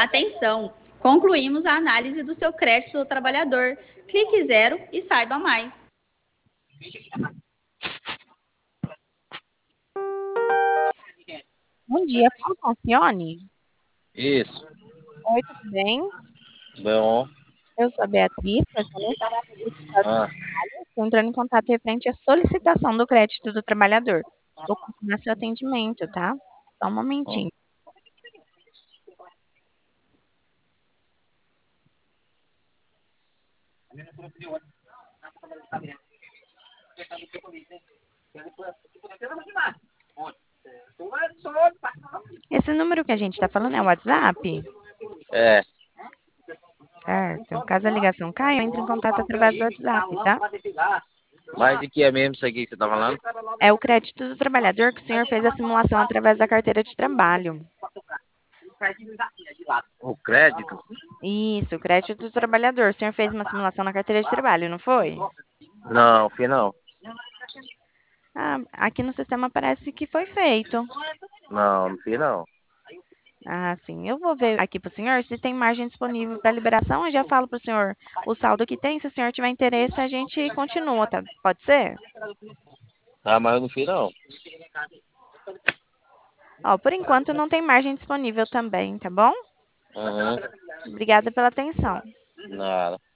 Atenção! Concluímos a análise do seu crédito do trabalhador. Clique zero e saiba mais. Bom dia, fala com a Alcione. Isso. Oi, tudo bem? Bom. Eu sou a Beatriz, personalista do Estado do Ah, Trabalho. Estou entrando em contato referente à solicitação do crédito do trabalhador. Vou confirmar seu atendimento, tá? Só um ó. momentinho. Esse número que a gente está falando é o WhatsApp? É. Certo. Caso a ligação caia, entre em contato através do WhatsApp, tá? Mas de que é mesmo isso aqui que você tá falando? É o crédito do trabalhador que o senhor fez a simulação através da carteira de trabalho. O crédito? Isso, o crédito do trabalhador. O senhor fez uma simulação na carteira de trabalho, não foi? Não, fiz não. Ah, aqui no sistema parece que foi feito. Não, não fiz não. Ah, sim. Eu vou ver aqui para o senhor se tem margem disponível para liberação. Eu já falo para o senhor o saldo que tem. Se o senhor tiver interesse, a gente continua, tá? Pode ser? Ah, mas eu não fiz não. Ó, por enquanto não tem margem disponível também, tá bom? Uhum. Obrigada pela atenção. Nada.